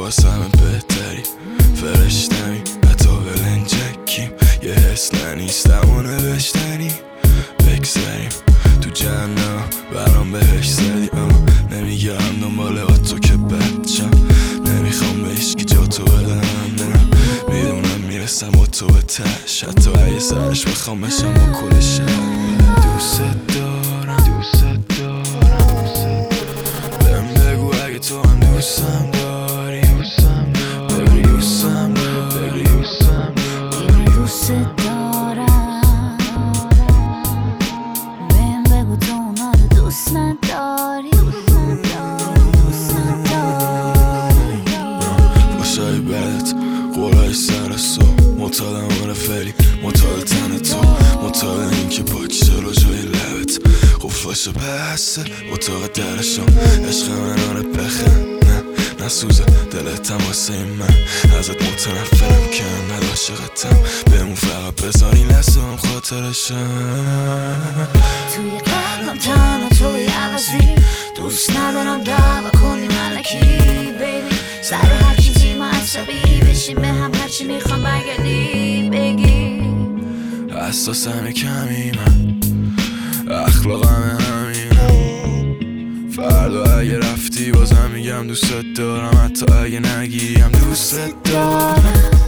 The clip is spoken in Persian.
واسم بهتری فرشتمی حتی ولنجکیم یه حس ننیستم و نوشتنی بگذریم تو جهنم برام بهش زدی نمیگرم دنبال تو که بچم نمیخوام به هیچکی جا تو بدم میدونم میرسم با تو به تش حتی اگه سرش بخوام بشم با کل شهر دوست دارم بهم بگو اگه تو هم دوستم داری بگو دوستم داری دوست دارم بهم بگو تو اونا رو دوست نداری باشای بدت قولای سر سو معتادم آره فری معتاد تن تو معتاد این که پاک چرا جای لبت قفلاش بسته اتاق درشم عشق من آره بخند نه نسوزه دلتم واسه من ازت متنفرم که انقدر عاشقتم بهمون فقط بذاری لحظه‌ام خاطرشم توی قلبم تنها توی عوضی دوست ندارم دعوا کنی ملکی بیبی سر هر چیزی ما عصبی بشیم به هم هرچی میخوام برگردی بگی حساسم کمی من اخلاقم همینم فردا اگه رفتی بازم میگم دوست دارم حتی اگه نگیم دوست دارم